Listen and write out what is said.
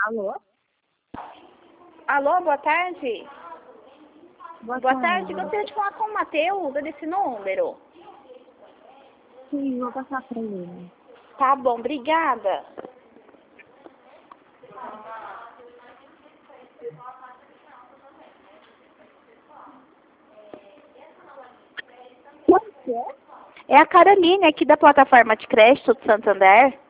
Alô? Alô, boa tarde. Boa Boa tarde, tarde. gostaria de falar com o Matheus, desse número. Sim, vou passar para ele. Tá bom, obrigada. Quanto é? É a Caroline aqui da plataforma de crédito do Santander.